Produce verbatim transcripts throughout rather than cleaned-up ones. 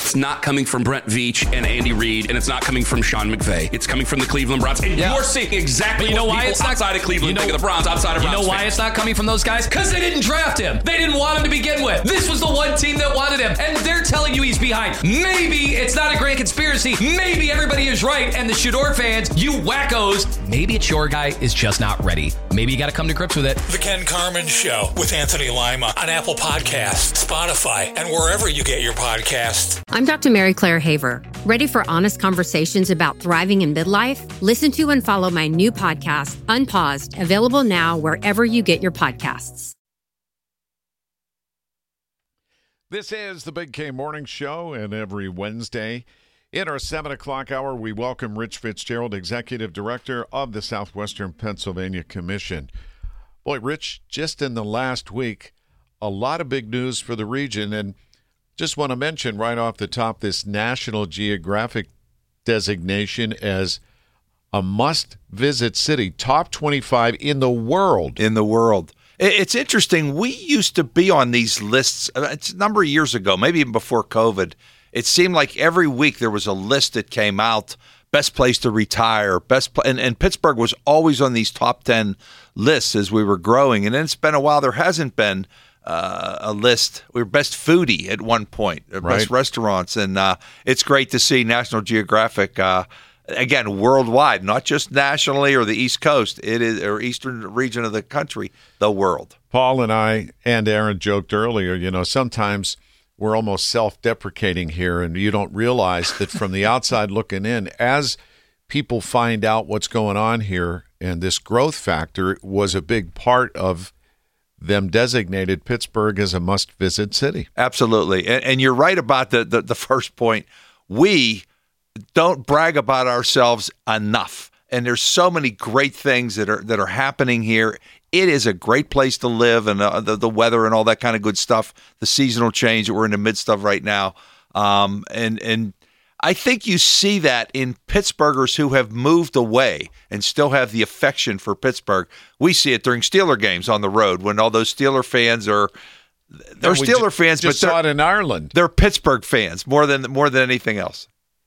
it's not coming from Brent Veach and Andy Reid, and it's not coming from Sean McVay. It's coming from the Cleveland Browns. And yeah. you're seeing exactly but you know what why people it's not, outside of Cleveland you know, think of the Browns, outside of Browns You know why fans. it's not coming from those guys? Because they didn't draft him. They didn't want him to begin with. This was the one team that wanted him, and they're telling you he's behind. Maybe it's not a grand conspiracy. Maybe everybody is right, and the Shador fans, you wackos, maybe it's your guy is just not ready. Maybe you got to come to grips with it. The Ken Carman Show with Anthony Lima on Apple Podcasts, Spotify, and wherever you get your podcasts. I'm Doctor Mary Claire Haver. Ready for honest conversations about thriving in midlife? Listen to and follow my new podcast, Unpaused, available now wherever you get your podcasts. This is the Big K Morning Show, and every Wednesday in our seven o'clock hour, we welcome Rich Fitzgerald, Executive Director of the Southwestern Pennsylvania Commission. Boy, Rich, just in the last week, a lot of big news for the region, and just want to mention right off the top this National Geographic designation as a must-visit city, top twenty-five in the world. In the world. It's interesting. We used to be on these lists it's a number of years ago, maybe even before COVID. It seemed like every week there was a list that came out, best place to retire, best pl- and, and Pittsburgh was always on these top ten lists as we were growing. And then it's been a while. There hasn't been uh, a list. We were best foodie at one point, right. Best restaurants. And uh, it's great to see National Geographic uh, again, worldwide, not just nationally or the East Coast, it is or eastern region of the country, the world. Paul and I and Aaron joked earlier, you know, sometimes we're almost self-deprecating here, and you don't realize that from the outside looking in, as people find out what's going on here, and this growth factor was a big part of them designated Pittsburgh as a must-visit city. Absolutely. And, and you're right about the, the, the first point. We don't brag about ourselves enough. And there's so many great things that are that are happening here. It is a great place to live, and uh, the, the weather and all that kind of good stuff, the seasonal change that we're in the midst of right now. Um, and and I think you see that in Pittsburghers who have moved away and still have the affection for Pittsburgh. We see it during Steeler games on the road when all those Steeler fans are they're yeah, Steeler ju- fans, just but they're saw it in Ireland. They're Pittsburgh fans more than more than anything else.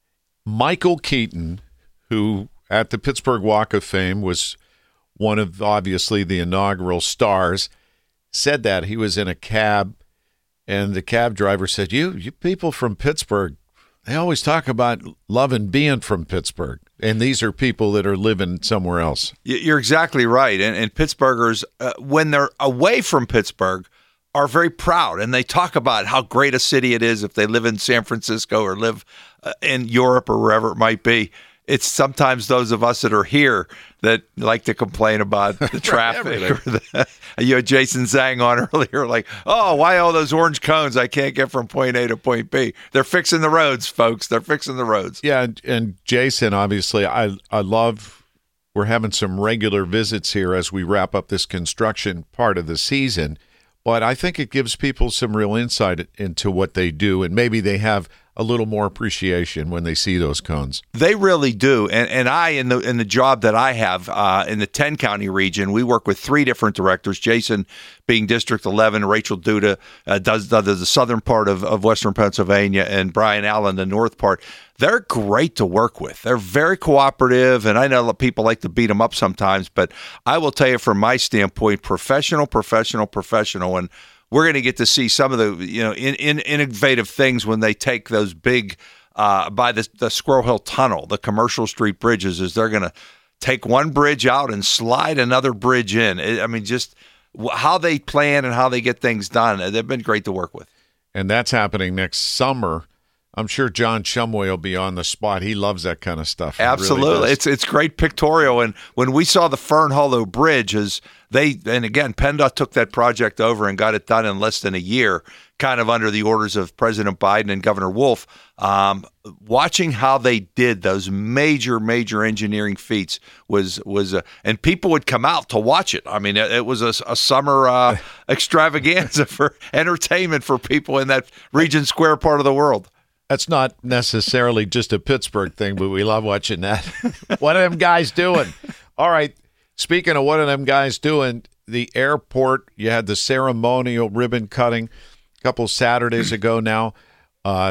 Michael Keaton, who at the Pittsburgh Walk of Fame was one of obviously the inaugural stars, said that he was in a cab, and the cab driver said, "You, you people from Pittsburgh, they always talk about loving being from Pittsburgh, and these are people that are living somewhere else." You're exactly right, and, and Pittsburghers, uh, when they're away from Pittsburgh, are very proud, and they talk about how great a city it is if they live in San Francisco or live uh, in Europe or wherever it might be. It's sometimes those of us that are here that like to complain about the traffic. Right, or the, you had Jason Zhang on earlier, like, oh, why all those orange cones I can't get from point A to point B? They're fixing the roads, folks. They're fixing the roads. Yeah, and, and Jason, obviously, I I love we're having some regular visits here as we wrap up this construction part of the season. But I think it gives people some real insight into what they do, and maybe they have a little more appreciation when they see those cones. They really do. And and I, in the in the job that I have uh, in the ten-county region, we work with three different directors, Jason being District eleven, Rachel Duda uh, does, does the southern part of, of western Pennsylvania, and Brian Allen, the north part. They're great to work with. They're very cooperative, and I know people like to beat them up sometimes, but I will tell you from my standpoint, professional, professional, professional, and we're going to get to see some of the you know in, in, innovative things when they take those big, uh, by the, the Squirrel Hill Tunnel, the Commercial Street bridges, is they're going to take one bridge out and slide another bridge in. I mean, just how they plan and how they get things done, they've been great to work with. And that's happening next summer. I'm sure John Shumway will be on the spot. He loves that kind of stuff. He Absolutely. really it's it's great pictorial. And when we saw the Fern Hollow Bridge, as they and again, PennDOT took that project over and got it done in less than a year, kind of under the orders of President Biden and Governor Wolf. Um, watching how they did those major, major engineering feats was was, uh, and people would come out to watch it. I mean, it, it was a, a summer uh, extravaganza for entertainment for people in that Regent Square part of the world. That's not necessarily just a Pittsburgh thing, but we love watching that. What are them guys doing? All right. Speaking of what are them guys doing, the airport, you had the ceremonial ribbon cutting a couple Saturdays ago now. Uh,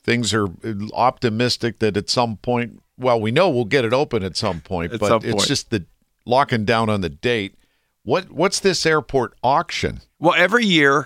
things are optimistic that at some point, well, we know we'll get it open at some point, at but some point. It's just the locking down on the date. What What's this airport auction? Well, every year,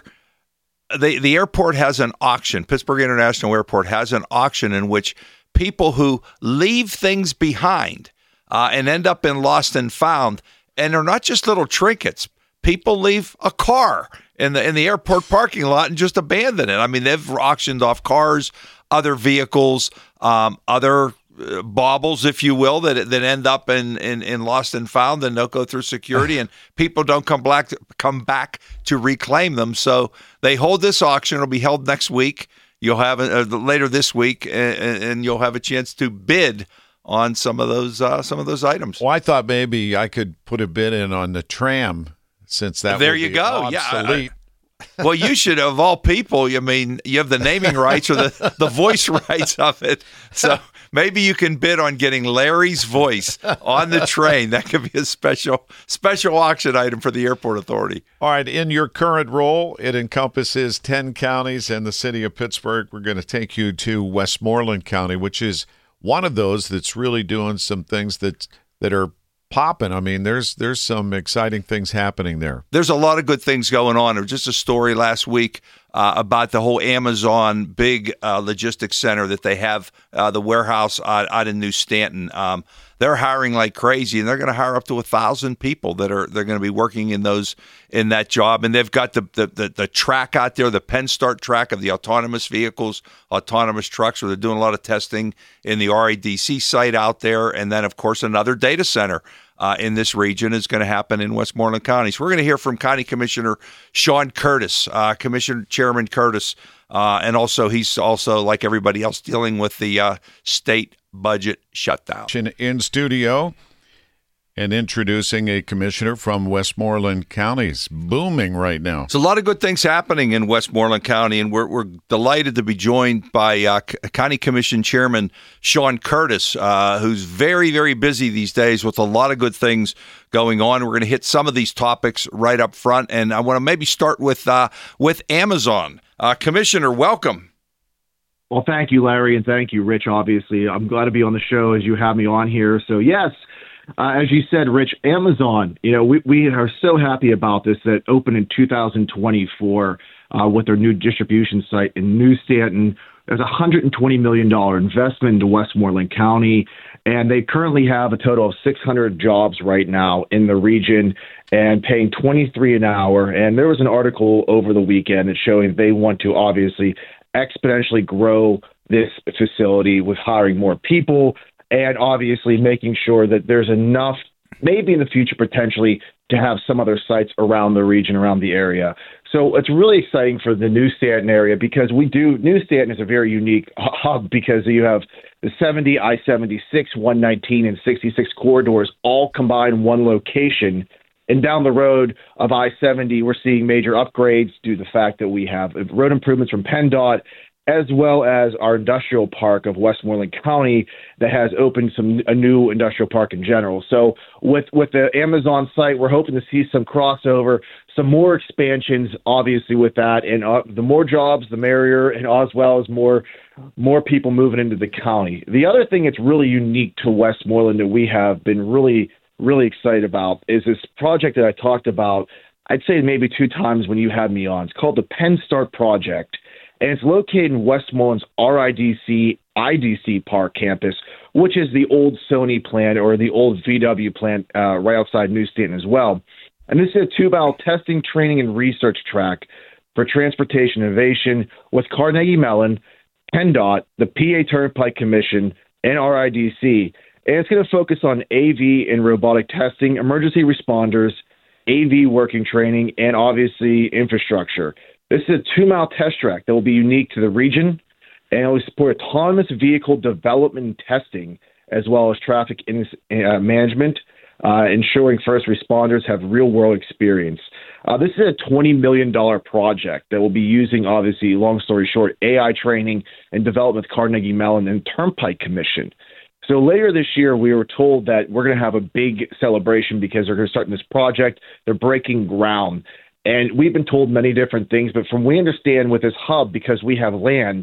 the, the airport has an auction. Pittsburgh International Airport has an auction in which people who leave things behind uh, and end up in lost and found, and they're not just little trinkets. People leave a car in the in the airport parking lot and just abandon it. I mean, they've auctioned off cars, other vehicles, um, other uh, baubles, if you will, that that end up in, in, in lost and found, and they'll go through security, and people don't come back to, come back to reclaim them. So they hold this auction. It'll be held next week. You'll have uh, later this week, and, and you'll have a chance to bid on some of those uh, some of those items. Well, I thought maybe I could put a bid in on the tram, since that there will you be go. obsolete. Yeah. Well, you should, of all people. I mean, you have the naming rights or the, the voice rights of it. So maybe you can bid on getting Larry's voice on the train. That could be a special special auction item for the airport authority. All right. In your current role, it encompasses ten counties and the city of Pittsburgh. We're going to take you to Westmoreland County, which is one of those that's really doing some things that that are popping. I mean, there's there's some exciting things happening there. There's a lot of good things going on. There was just a story last week uh, about the whole Amazon big uh, logistics center that they have, uh, the warehouse out, out in New Stanton. Um, they're hiring like crazy, and they're going to hire up to a thousand people that are they're going to be working in those in that job. And they've got the the, the the track out there, the PennStart track of the autonomous vehicles, autonomous trucks, where they're doing a lot of testing in the R A D C site out there. And then, of course, another data center uh, in this region is going to happen in Westmoreland County. So we're going to hear from County Commissioner Sean Curtis, uh, Commissioner Chairman Curtis, uh, and also he's also, like everybody else, dealing with the uh, state budget shutdown. In studio and introducing a commissioner from Westmoreland County. It's booming right now. There's a lot of good things happening in Westmoreland County, and we're we're delighted to be joined by uh, County Commission Chairman Sean Curtis, uh, who's very, very busy these days with a lot of good things going on. We're going to hit some of these topics right up front, and I want to maybe start with uh, with Amazon. Uh, Commissioner, welcome. Well, thank you, Larry, and thank you, Rich, obviously. I'm glad to be on the show as you have me on here. So, yes, uh, as you said, Rich, Amazon, you know, we, we are so happy about this that opened in two thousand twenty-four uh, with their new distribution site in New Stanton. There's a one hundred twenty million dollars investment into Westmoreland County, and they currently have a total of six hundred jobs right now in the region and paying twenty-three dollars an hour. And there was an article over the weekend that's showing they want to obviously exponentially grow this facility with hiring more people and obviously making sure that there's enough, maybe in the future potentially, to have some other sites around the region, around the area. So it's really exciting for the New Stanton area because we do, New Stanton is a very unique hub because you have the seventy, I seventy-six, one nineteen, and sixty-six corridors all combined in one location. And down the road of I seventy, we're seeing major upgrades due to the fact that we have road improvements from PennDOT, as well as our industrial park of Westmoreland County that has opened some a new industrial park in general. So with, with the Amazon site, we're hoping to see some crossover, some more expansions, obviously, with that. And uh, the more jobs, the merrier, and as well as more more people moving into the county. The other thing that's really unique to Westmoreland that we have been really really excited about is this project that I talked about, I'd say maybe two times when you had me on. It's called the PennStart Project, and it's located in Westmoreland's R I D C I D C Park campus, which is the old Sony plant or the old V W plant uh, right outside New Stanton as well. And this is a two-mile testing, training, and research track for transportation innovation with Carnegie Mellon, PennDOT, the P A Turnpike Commission, and R I D C. And it's going to focus on A V and robotic testing, emergency responders, A V working training, and obviously infrastructure. This is a two-mile test track that will be unique to the region, and it will support autonomous vehicle development and testing, as well as traffic in, uh, management, uh, ensuring first responders have real-world experience. Uh, this is a twenty million dollars project that will be using, obviously, long story short, A I training and development with Carnegie Mellon and Turnpike Commission. So later this year, we were told that we're going to have a big celebration because they're going to start this project. They're breaking ground. And we've been told many different things, but from what we understand with this hub, because we have land,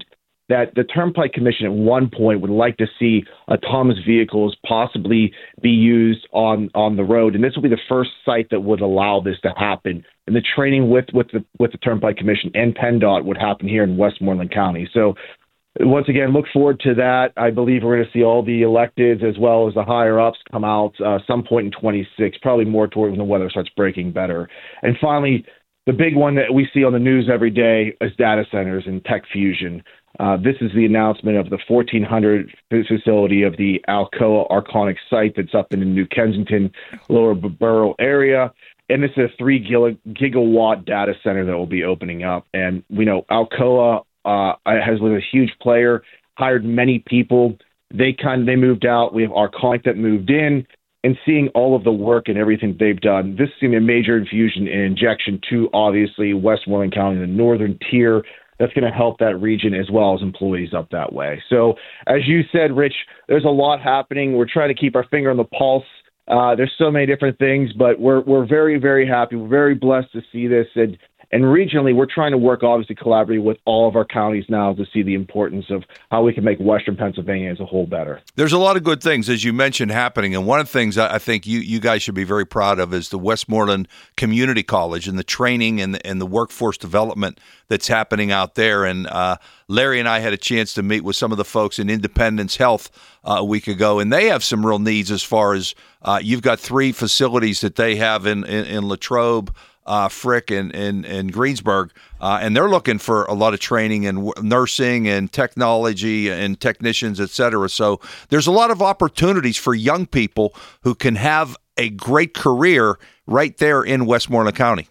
that the Turnpike Commission at one point would like to see autonomous vehicles possibly be used on, on the road. And this will be the first site that would allow this to happen. And the training with, with the with the Turnpike Commission and PennDOT would happen here in Westmoreland County. So once again, look forward to that. I believe we're going to see all the electeds as well as the higher ups come out uh, some point in twenty-six, probably more toward when the weather starts breaking better. And finally, the big one that we see on the news every day is data centers and tech fusion. Uh, this is the announcement of the fourteen hundred facility of the Alcoa Arconic site that's up in the New Kensington, Lower Borough area. And this is a three gigawatt data center that will be opening up. And we know Alcoa uh, has been a huge player, hired many people. They kind of, they moved out. We have Arconic that moved in. And seeing all of the work and everything they've done, this is going to be a major infusion and injection to, obviously, Westmoreland County, the northern tier. That's going to help that region as well as employees up that way. So, as you said, Rich, there's a lot happening. We're trying to keep our finger on the pulse. Uh, there's so many different things, but we're we're very, very happy. We're very blessed to see this. And, and regionally, we're trying to work, obviously, collaboratively with all of our counties now to see the importance of how we can make Western Pennsylvania as a whole better. There's a lot of good things, as you mentioned, happening. And one of the things I think you, you guys should be very proud of is the Westmoreland Community College and the training and the, and the workforce development that's happening out there. And uh, Larry and I had a chance to meet with some of the folks in Independence Health uh, a week ago, and they have some real needs as far as uh, you've got three facilities that they have in, in, in Latrobe, Uh, Frick and, and, and Greensburg, uh, and they're looking for a lot of training in w- nursing and technology and technicians, et cetera. So there's a lot of opportunities for young people who can have a great career right there in Westmoreland County.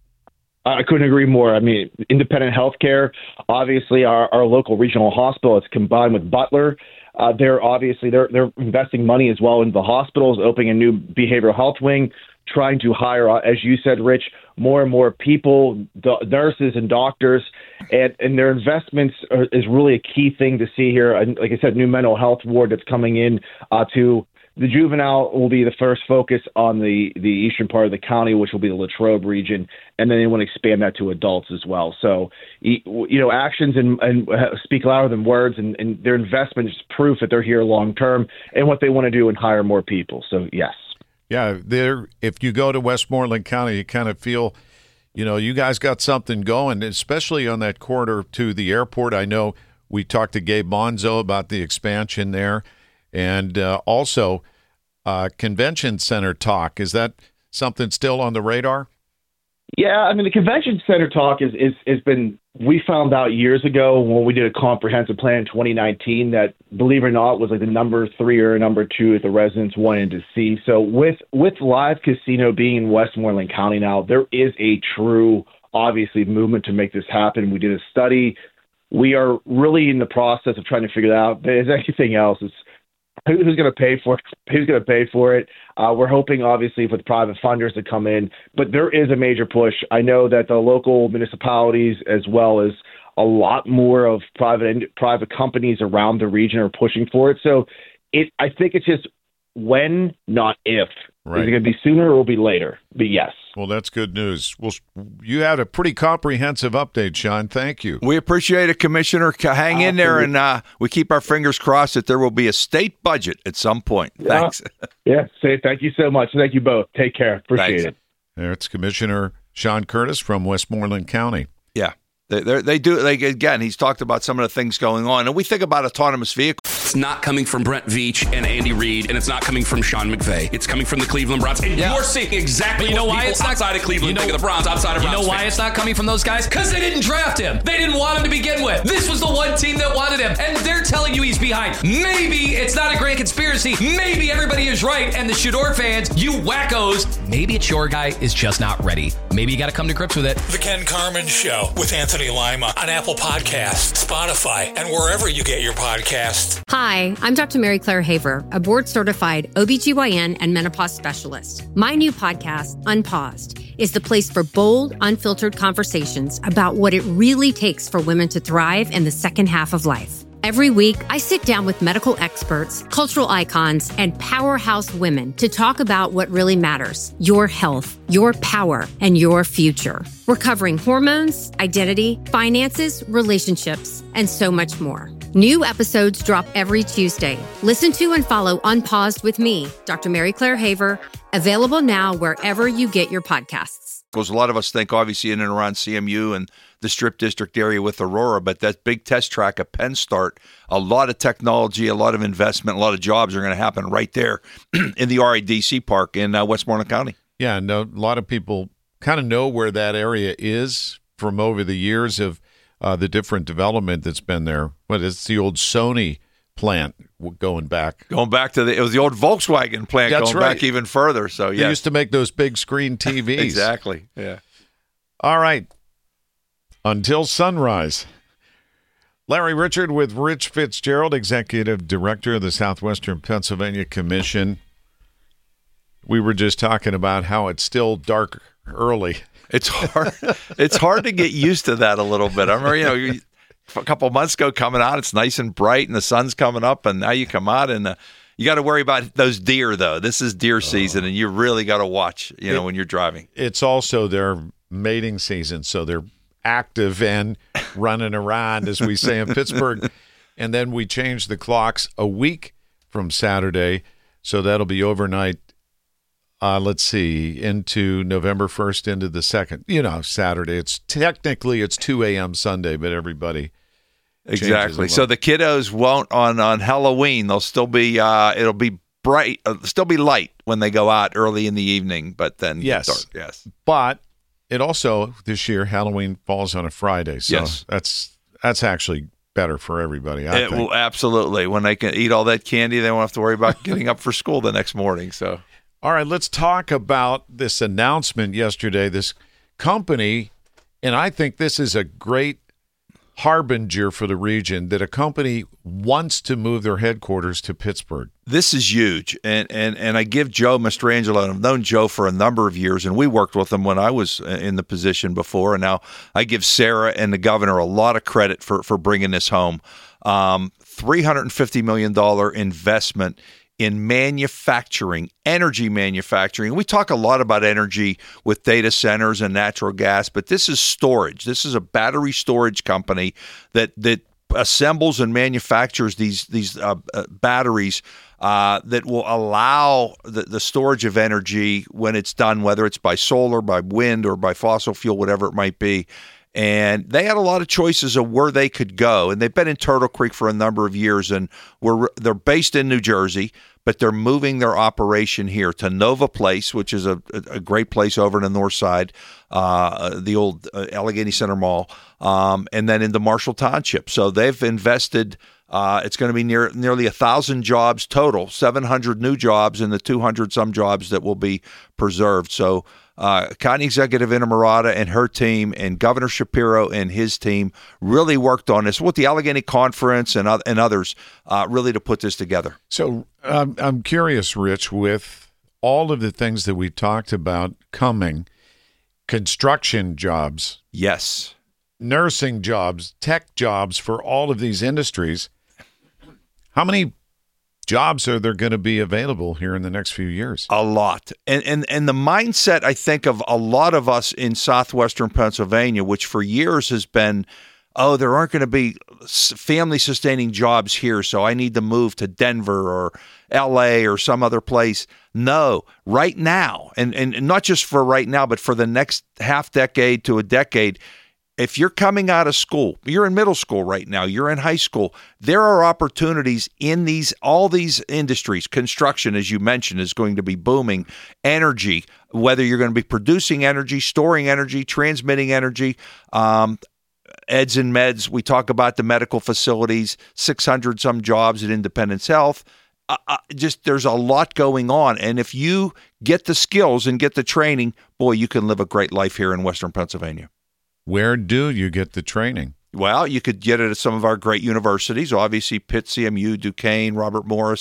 I couldn't agree more. I mean, independent healthcare, obviously our, our local regional hospital, it's combined with Butler. Uh, they're obviously they're they're investing money as well into the hospitals, opening a new behavioral health wing, trying to hire, as you said, Rich, more and more people, do- nurses and doctors, and, and their investments are, is really a key thing to see here. And like I said, new mental health ward that's coming in uh, to the juvenile will be the first focus on the, the eastern part of the county, which will be the Latrobe region, and then they want to expand that to adults as well. So, you know, actions and, and speak louder than words, and, and their investment is proof that they're here long term and what they want to do and hire more people. So, yes. Yeah, there. If you go to Westmoreland County, you kind of feel, you know, you guys got something going, especially on that corridor to the airport. I know we talked to Gabe Monzo about the expansion there, and uh, also uh, convention center talk. Is that something still on the radar? Yeah, I mean, the convention center talk is is has been. We found out years ago when we did a comprehensive plan in twenty nineteen that, believe it or not, was like the number three or number two that the residents wanted to see. So with with live casino being in Westmoreland County now, there is a true, obviously, movement to make this happen. We did a study. We are really in the process of trying to figure that out. As anything else, it's who's going to pay for it? Who's going to pay for it? Uh, we're hoping, obviously, for the private funders to come in, but there is a major push. I know that the local municipalities, as well as a lot more of private private companies around the region, are pushing for it. So, it I think it's just when, not if. Right. Is it going to be sooner or will it be later? But yes. Well, that's good news. Well, you had a pretty comprehensive update, Sean. Thank you. We appreciate it, Commissioner. Hang in there, and uh, we keep our fingers crossed that there will be a state budget at some point. Thanks. Yeah, yeah. Say thank you so much. Thank you both. Take care. Appreciate Thanks. it. There's Commissioner Sean Curtis from Westmoreland County. Yeah. They they do. Like, again, he's talked about some of the things going on, and we think about autonomous vehicles. It's not coming from Brent Veach and Andy Reid, and it's not coming from Sean McVay. It's coming from the Cleveland Browns. And yeah. you're seeing exactly you know what why people it's not, outside of Cleveland you know, think of the Browns, outside of You Browns know why fans. it's not coming from those guys? Because they didn't draft him. They didn't want him to begin with. This was the one team that wanted him, and they're telling you he's behind. Maybe it's not a grand conspiracy. Maybe everybody is right, and the Shador fans, you wackos, maybe it's your guy is just not ready. Maybe you got to come to grips with it. The Ken Carman Show with Anthony Lima on Apple Podcasts, Spotify, and wherever you get your podcasts. Hi, I'm Doctor Mary Claire Haver, a board-certified O B G Y N and menopause specialist. My new podcast, Unpaused, is the place for bold, unfiltered conversations about what it really takes for women to thrive in the second half of life. Every week, I sit down with medical experts, cultural icons, and powerhouse women to talk about what really matters: your health, your power, and your future. We're covering hormones, identity, finances, relationships, and so much more. New episodes drop every Tuesday. Listen to and follow Unpaused with me, Doctor Mary Claire Haver, available now wherever you get your podcasts. Because a lot of us think, obviously, in and around C M U and the Strip District area with Aurora, but that big test track at Penn Start, a lot of technology, a lot of investment, a lot of jobs are going to happen right there in the R I D C park in uh, Westmoreland County. Yeah, no, a lot of people kind of know where that area is from over the years of uh, the different development that's been there. What is the old Sony plant going back? Going back to the, it was the old Volkswagen plant. That's going right. back even further. So yeah, they used to make those big screen T Vs. Exactly. Yeah. All right. Until sunrise. Larry Richard with Rich Fitzgerald, Executive Director of the Southwestern Pennsylvania Commission. We were just talking about how it's still dark early. It's hard. It's hard to get used to that a little bit. I remember, you know, you, a couple of months ago coming out, it's nice and bright and the sun's coming up, and now you come out and uh, you got to worry about those deer, though. This is deer season, and you really got to watch, you know, it, when you're driving. It's also their mating season, so they're active and running around, as we say in Pittsburgh. And then we change the clocks a week from Saturday, so that'll be overnight. Uh, let's see, into November first, into the second. You know, Saturday. It's technically it's two a.m. Sunday, but everybody exactly. So the kiddos won't on on Halloween. They'll still be. Uh, it'll be bright. Uh, still be light when they go out early in the evening. But then yes, dark. Yes. But it also this year Halloween falls on a Friday, so yes. that's that's actually better for everybody. I it think. will absolutely. When they can eat all that candy, they won't have to worry about getting up for school the next morning. So. All right, let's talk about this announcement yesterday. This company, and I think this is a great harbinger for the region, that a company wants to move their headquarters to Pittsburgh. This is huge, and and and I give Joe Mastrangelo, and I've known Joe for a number of years, and we worked with him when I was in the position before, and now I give Sarah and the governor a lot of credit for, for bringing this home. Um, three hundred fifty million dollars investment in manufacturing, energy manufacturing. We talk a lot about energy with data centers and natural gas, but this is storage. This is a battery storage company that that assembles and manufactures these these uh, uh, batteries uh, that will allow the, the storage of energy when it's done, whether it's by solar, by wind, or by fossil fuel, whatever it might be. And they had a lot of choices of where they could go. And they've been in Turtle Creek for a number of years, and we're, they're based in New Jersey, but they're moving their operation here to Nova Place, which is a, a great place over in the north side, uh, the old uh, Allegheny Center Mall, um, and then into Marshall Township. So they've invested, uh, it's going to be near nearly one thousand jobs total, seven hundred new jobs, and the two hundred some jobs that will be preserved. So Uh, County Executive Inamorata and her team, and Governor Shapiro and his team really worked on this with the Allegheny Conference and, uh, and others, uh, really to put this together. So um, I'm curious, Rich, with all of the things that we talked about coming, construction jobs, yes, nursing jobs, tech jobs for all of these industries, how many jobs are there going to be available here in the next few years? A lot. And, and and the mindset, I think, of a lot of us in southwestern Pennsylvania, which for years has been, oh, there aren't going to be family-sustaining jobs here, so I need to move to Denver or L A or some other place. No, right now, and, and not just for right now, but for the next half decade to a decade, if you're coming out of school, you're in middle school right now, you're in high school, there are opportunities in these all these industries. Construction, as you mentioned, is going to be booming. Energy, whether you're going to be producing energy, storing energy, transmitting energy, um, eds and meds. We talk about the medical facilities, six hundred some jobs at Independence Health. Uh, uh, just there's a lot going on. And if you get the skills and get the training, boy, you can live a great life here in Western Pennsylvania. Where do you get the training? Well, you could get it at some of our great universities, obviously Pitt, C M U, Duquesne, Robert Morris,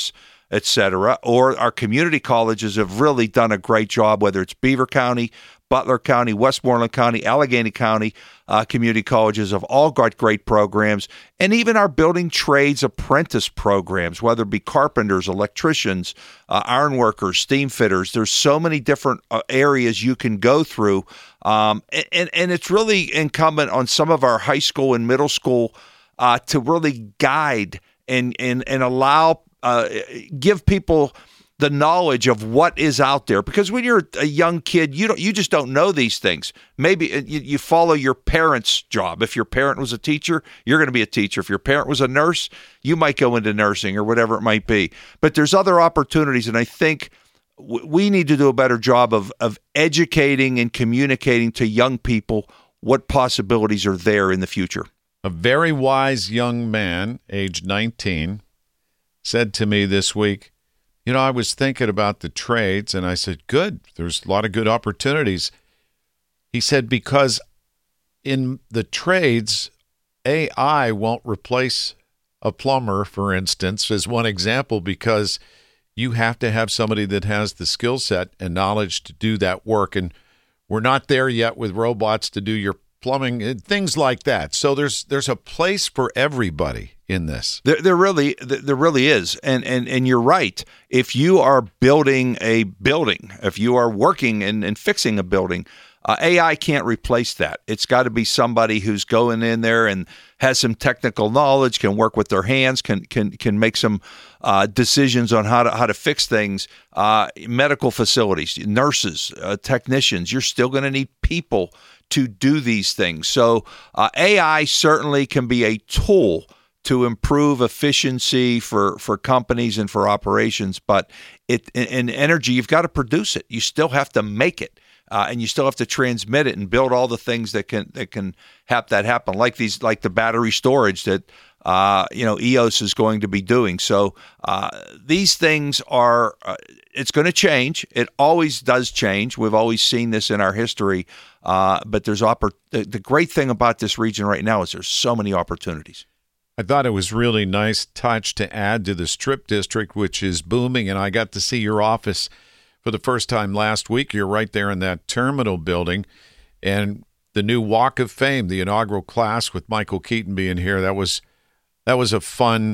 et cetera, or our community colleges have really done a great job, whether it's Beaver County, Butler County, Westmoreland County, Allegheny County uh, community colleges have all got great programs, and even our building trades apprentice programs, whether it be carpenters, electricians, uh, iron workers, steam fitters. There's so many different uh, areas you can go through, um, and, and it's really incumbent on some of our high school and middle school uh, to really guide and and and allow uh, give people the knowledge of what is out there, because when you're a young kid, you don't, you just don't know these things. Maybe you, you follow your parents' job. If your parent was a teacher, you're going to be a teacher. If your parent was a nurse, you might go into nursing or whatever it might be. But there's other opportunities, and I think w- we need to do a better job of of educating and communicating to young people what possibilities are there in the future. A very wise young man, age nineteen, said to me this week, you know, I was thinking about the trades, and I said, good, there's a lot of good opportunities. He said, because in the trades, A I won't replace a plumber, for instance, as one example, because you have to have somebody that has the skill set and knowledge to do that work. And we're not there yet with robots to do your plumbing and things like that. So there's there's a place for everybody in this. There, there really, there really is, and and and you're right. If you are building a building, if you are working and, and fixing a building, uh, A I can't replace that. It's got to be somebody who's going in there and has some technical knowledge, can work with their hands, can can can make some uh, decisions on how to how to fix things. Uh, medical facilities, nurses, uh, technicians. You're still going to need people to do these things. So uh, A I certainly can be a tool to improve efficiency for, for companies and for operations, but it in, in energy, you've got to produce it. You still have to make it, uh, and you still have to transmit it and build all the things that can that can have that happen, like these like the battery storage that uh, you know E O S is going to be doing. So uh, these things are uh, it's going to change. It always does change. We've always seen this in our history, uh, but there's oppor- the, the great thing about this region right now is there's so many opportunities. I thought it was really nice touch to add to the Strip District, which is booming, and I got to see your office for the first time last week. You're right there in that terminal building, and the new Walk of Fame, the inaugural class with Michael Keaton being here, that was that was a fun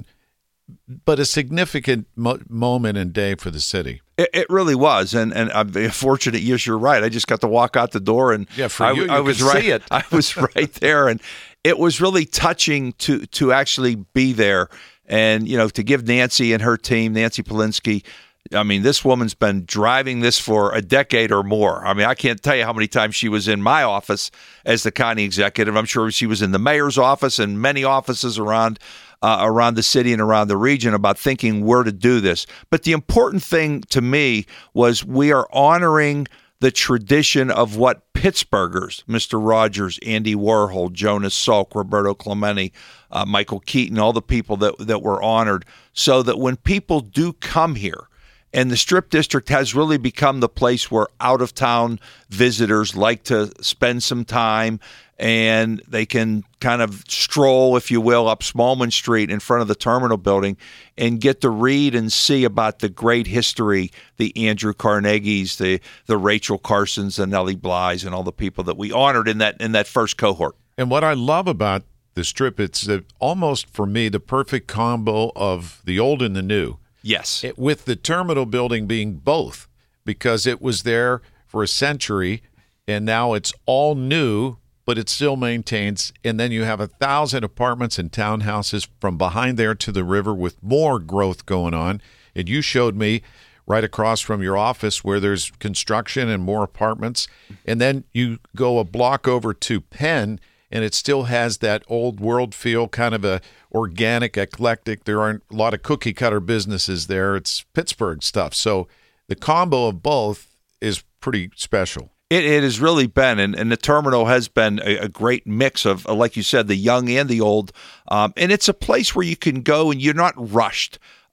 but a significant mo- moment and day for the city. It, it really was, and and I'm fortunate. Yes, you're right. I just got to walk out the door, and yeah, for I, you, you I was could right. See it. I was right there, and it was really touching to to actually be there, and you know, to give Nancy and her team, Nancy Polinsky. I mean, this woman's been driving this for a decade or more. I mean, I can't tell you how many times she was in my office as the county executive. I'm sure she was in the mayor's office and many offices around uh, around the city and around the region about thinking where to do this. But the important thing to me was we are honoring the tradition of what Pittsburghers, Mister Rogers, Andy Warhol, Jonas Salk, Roberto Clemente, uh, Michael Keaton, all the people that, that were honored, so that when people do come here, and the Strip District has really become the place where out-of-town visitors like to spend some time, and they can kind of stroll, if you will, up Smallman Street in front of the terminal building and get to read and see about the great history, the Andrew Carnegies, the the Rachel Carsons, the Nellie Bly's, and all the people that we honored in that in that first cohort. And what I love about the Strip, it's the, almost, for me, the perfect combo of the old and the new. Yes. It, with the terminal building being both, because it was there for a century, and now it's all new, but it still maintains. And then you have a thousand apartments and townhouses from behind there to the river with more growth going on. And you showed me right across from your office where there's construction and more apartments. And then you go a block over to Penn, and it still has that old world feel, kind of a organic, eclectic. There aren't a lot of cookie cutter businesses there. It's Pittsburgh stuff. So the combo of both is pretty special. It, it has really been, and, and the terminal has been a, a great mix of, like you said, the young and the old. Um, and it's a place where you can go and you're not rushed.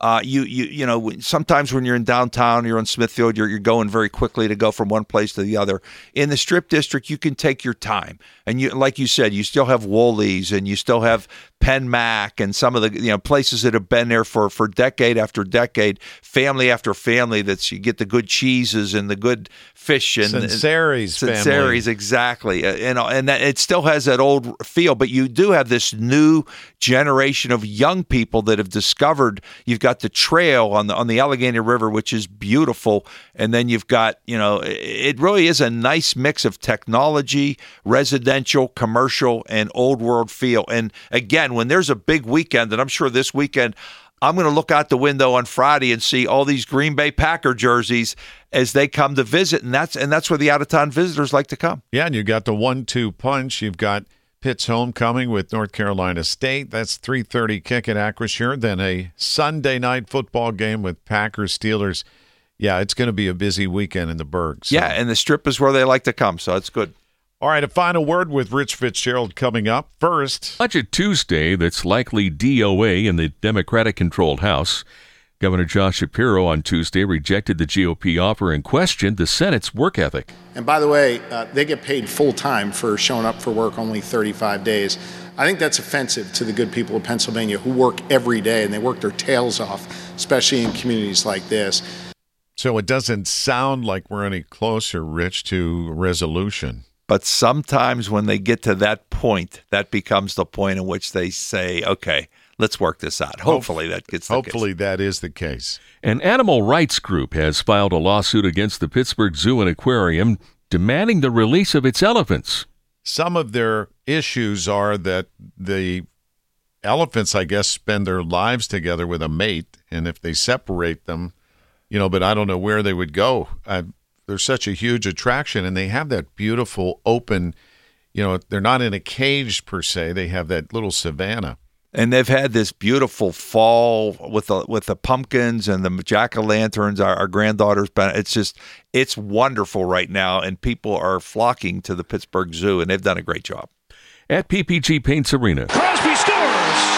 Uh, you you you know, sometimes when you're in downtown, you're on Smithfield, you're you're going very quickly to go from one place to the other. In the Strip District, you can take your time, and you like you said, you still have Woolies and you still have Penn Mac and some of the you know places that have been there for, for decade after decade, family after family. That's you get the good cheeses and the good fish and Sinceri's Sinceri's family. exactly, and and that it still has that old feel, but you do have this new generation of young people that have discovered. You've got the trail on the on the Allegheny River, which is beautiful, and then you've got you know it really is a nice mix of technology, residential, commercial, and old world feel. And again, when there's a big weekend, and I'm sure this weekend, I'm going to look out the window on Friday and see all these Green Bay Packer jerseys as they come to visit, and that's and that's where the out-of-town visitors like to come. Yeah, and you've got the one two punch. You've got Pitt's homecoming with North Carolina State. That's three thirty kick at Acrisure. Then a Sunday night football game with Packers Steelers. Yeah, it's going to be a busy weekend in the Berg. So. Yeah, and the Strip is where they like to come, so it's good. All right, a final word with Rich Fitzgerald coming up. First, Budget Tuesday that's likely D O A in the Democratic-controlled House. Governor Josh Shapiro on Tuesday rejected the G O P offer and questioned the Senate's work ethic. And by the way, uh, they get paid full-time for showing up for work only thirty-five days. I think that's offensive to the good people of Pennsylvania who work every day, and they work their tails off, especially in communities like this. So it doesn't sound like we're any closer, Rich, to resolution. But sometimes when they get to that point, that becomes the point in which they say, okay, let's work this out. Hopefully that gets the Hopefully case. that is the case. An animal rights group has filed a lawsuit against the Pittsburgh Zoo and Aquarium demanding the release of its elephants. Some of their issues are that the elephants, I guess, spend their lives together with a mate, and if they separate them, you know, but I don't know where they would go. I, they're such a huge attraction, and they have that beautiful open, you know, they're not in a cage per se. They have that little savanna. And they've had this beautiful fall with the with the pumpkins and the jack-o'-lanterns. Our, our granddaughter's been, it's just, it's wonderful right now, and people are flocking to the Pittsburgh Zoo, and they've done a great job. At P P G Paints Arena, Crosby scores!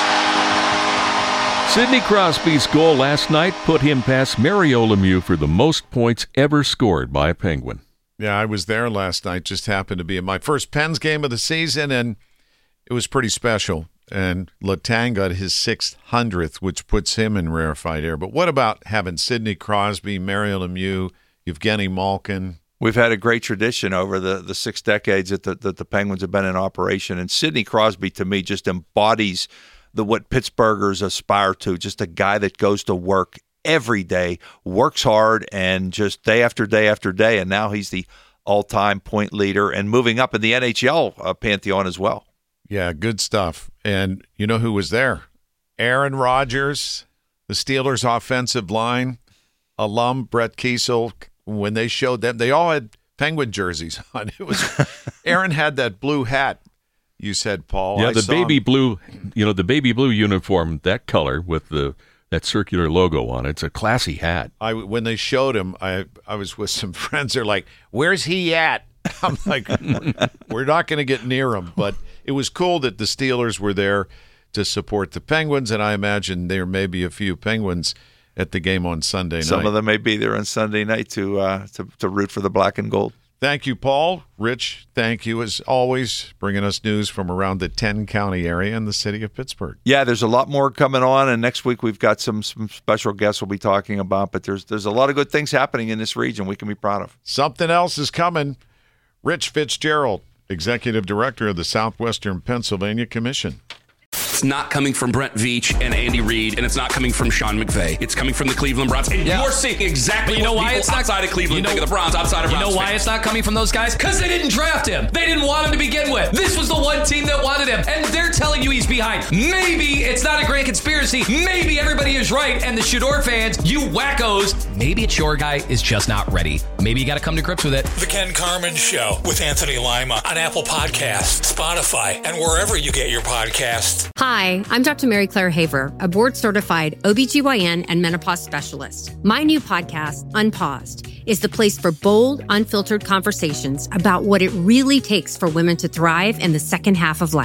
Sidney Crosby's goal last night put him past Mario Lemieux for the most points ever scored by a Penguin. Yeah, I was there last night. Just happened to be in my first Pens game of the season, and it was pretty special. And Letang got his six hundredth, which puts him in rarefied air. But what about having Sidney Crosby, Mario Lemieux, Evgeny Malkin? We've had a great tradition over the, the six decades that the, that the Penguins have been in operation. And Sidney Crosby, to me, just embodies the what Pittsburghers aspire to, just a guy that goes to work every day, works hard, and just day after day after day. And now he's the all-time point leader and moving up in the N H L uh, pantheon as well. Yeah, good stuff. And you know who was there? Aaron Rodgers, the Steelers' offensive line, alum Brett Kiesel. When they showed them, they all had Penguin jerseys on. It was Aaron had that blue hat. You said, Paul. Yeah, I the saw baby him. blue, you know, the baby blue uniform, that color with the that circular logo on it. It's a classy hat. I when they showed him, I I was with some friends. They're like, "Where's he at?" I'm like, "We're not going to get near him." But it was cool that the Steelers were there to support the Penguins, and I imagine there may be a few Penguins at the game on Sunday night. Some of them may be there on Sunday night to uh, to, to root for the black and gold. Thank you, Paul. Rich, thank you as always, bringing us news from around the ten-county area and the city of Pittsburgh. Yeah, there's a lot more coming on, and next week we've got some, some special guests we'll be talking about, but there's there's a lot of good things happening in this region we can be proud of. Something else is coming. Rich Fitzgerald, Executive Director of the Southwestern Pennsylvania Commission. It's not coming from Brent Veach and Andy Reid, and it's not coming from Sean McVay. It's coming from the Cleveland Browns. And Yeah. you're seeing exactly But you know what why people it's not- outside of Cleveland you know- think of the Browns, outside of You Browns know why fans. it's not coming from those guys? Because they didn't draft him. They didn't want him to begin with. This was the one team that wanted him, and they're telling you he's behind. Maybe it's not a grand conspiracy. Maybe everybody is right, and the Shador fans, you wackos, maybe it's your guy is just not ready. Maybe you got to come to grips with it. The Ken Carman Show with Anthony Lima on Apple Podcasts, Spotify, and wherever you get your podcasts. Hi, I'm Doctor Mary Claire Haver, a board-certified O B G Y N and menopause specialist. My new podcast, Unpaused, is the place for bold, unfiltered conversations about what it really takes for women to thrive in the second half of life.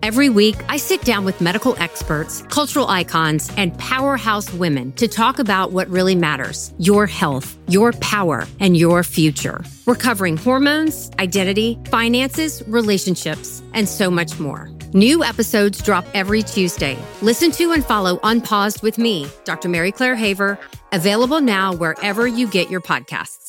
Every week, I sit down with medical experts, cultural icons, and powerhouse women to talk about what really matters: your health, your power, and your future. We're covering hormones, identity, finances, relationships, and so much more. New episodes drop every Tuesday. Listen to and follow Unpaused with me, Doctor Mary Claire Haver, available now wherever you get your podcasts.